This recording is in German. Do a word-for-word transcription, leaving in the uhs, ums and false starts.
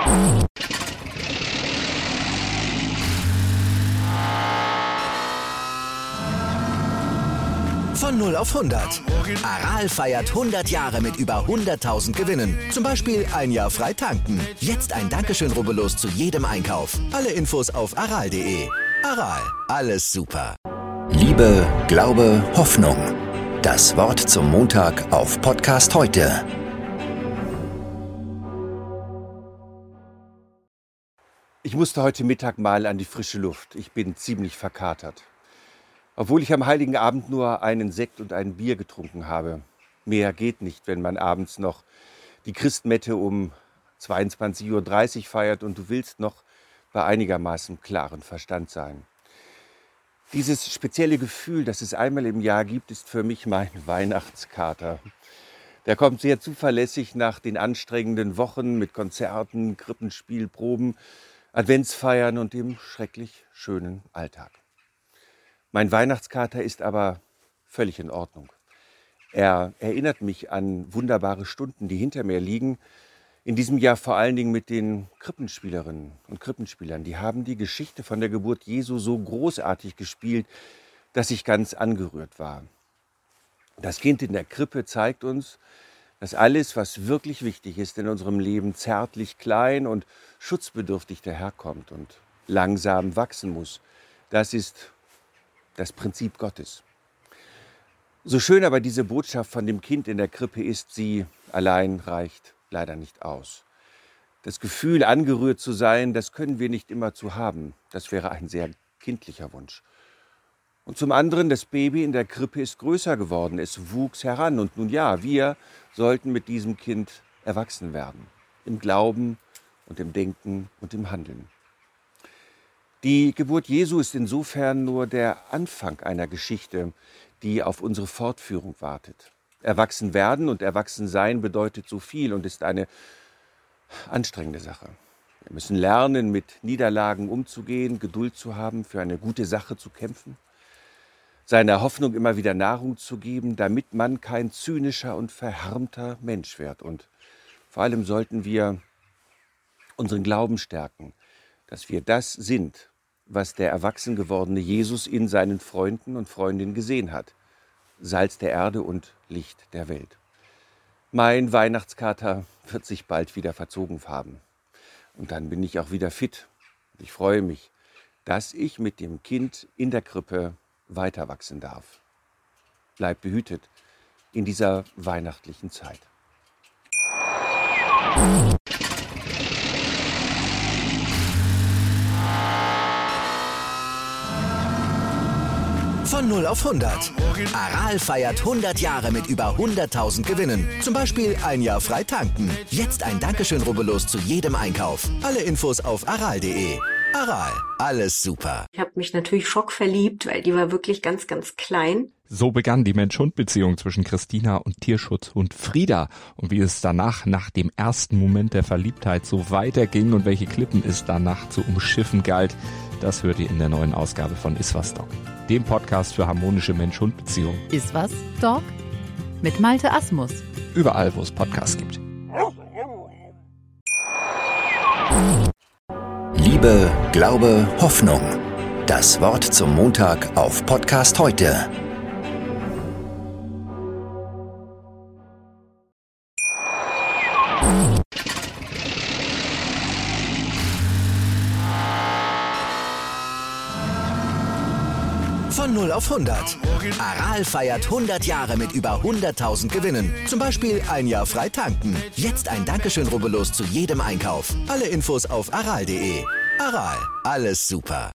Von null auf hundert. Aral feiert hundert Jahre mit über hunderttausend Gewinnen. Zum Beispiel ein Jahr frei tanken. Jetzt ein Dankeschön, rubbellos zu jedem Einkauf. Alle Infos auf aral punkt de. Aral, alles super. Liebe, Glaube, Hoffnung. Das Wort zum Montag auf Podcast heute. Ich musste heute Mittag mal an die frische Luft. Ich bin ziemlich verkatert. Obwohl ich am Heiligen Abend nur einen Sekt und ein Bier getrunken habe. Mehr geht nicht, wenn man abends noch die Christmette um zweiundzwanzig Uhr dreißig feiert und du willst noch bei einigermaßen klarem Verstand sein. Dieses spezielle Gefühl, das es einmal im Jahr gibt, ist für mich mein Weihnachtskater. Der kommt sehr zuverlässig nach den anstrengenden Wochen mit Konzerten, Krippenspielproben, Adventsfeiern und dem schrecklich schönen Alltag. Mein Weihnachtskater ist aber völlig in Ordnung. Er erinnert mich an wunderbare Stunden, die hinter mir liegen. In diesem Jahr vor allen Dingen mit den Krippenspielerinnen und Krippenspielern. Die haben die Geschichte von der Geburt Jesu so großartig gespielt, dass ich ganz angerührt war. Das Kind in der Krippe zeigt uns, dass alles, was wirklich wichtig ist in unserem Leben, zärtlich, klein und schutzbedürftig daherkommt und langsam wachsen muss. Das ist das Prinzip Gottes. So schön aber diese Botschaft von dem Kind in der Krippe ist, sie allein reicht leider nicht aus. Das Gefühl, angerührt zu sein, das können wir nicht immer zu haben. Das wäre ein sehr kindlicher Wunsch. Und zum anderen, das Baby in der Krippe ist größer geworden, es wuchs heran. Und nun ja, wir sollten mit diesem Kind erwachsen werden. Im Glauben und im Denken und im Handeln. Die Geburt Jesu ist insofern nur der Anfang einer Geschichte, die auf unsere Fortführung wartet. Erwachsen werden und erwachsen sein bedeutet so viel und ist eine anstrengende Sache. Wir müssen lernen, mit Niederlagen umzugehen, Geduld zu haben, für eine gute Sache zu kämpfen, seiner Hoffnung immer wieder Nahrung zu geben, damit man kein zynischer und verhärmter Mensch wird. Und vor allem sollten wir unseren Glauben stärken, dass wir das sind, was der erwachsen gewordene Jesus in seinen Freunden und Freundinnen gesehen hat. Salz der Erde und Licht der Welt. Mein Weihnachtskater wird sich bald wieder verzogen haben. Und dann bin ich auch wieder fit. Und ich freue mich, dass ich mit dem Kind in der Krippe weiter wachsen darf. Bleib behütet in dieser weihnachtlichen Zeit. Von null auf hundert. Aral feiert hundert Jahre mit über hunderttausend Gewinnen. Zum Beispiel ein Jahr frei tanken. Jetzt ein Dankeschön, rubbellos zu jedem Einkauf. Alle Infos auf aral punkt de. Aral, alles super. Ich habe mich natürlich schockverliebt, weil die war wirklich ganz, ganz klein. So begann die Mensch-Hund-Beziehung zwischen Christina und Tierschutzhund Frieda. Und wie es danach, nach dem ersten Moment der Verliebtheit, so weiterging und welche Klippen es danach zu umschiffen galt, das hört ihr in der neuen Ausgabe von Iswas Dog, dem Podcast für harmonische Mensch-Hund-Beziehungen. Iswas Dog mit Malte Asmus. Überall, wo es Podcasts gibt. Liebe, Glaube, Hoffnung. Das Wort zum Montag auf Podcast heute. Von null auf hundert. Aral feiert hundert Jahre mit über hunderttausend Gewinnen. Zum Beispiel ein Jahr frei tanken. Jetzt ein Dankeschön, rubbellos zu jedem Einkauf. Alle Infos auf aral punkt de. Aral, alles super.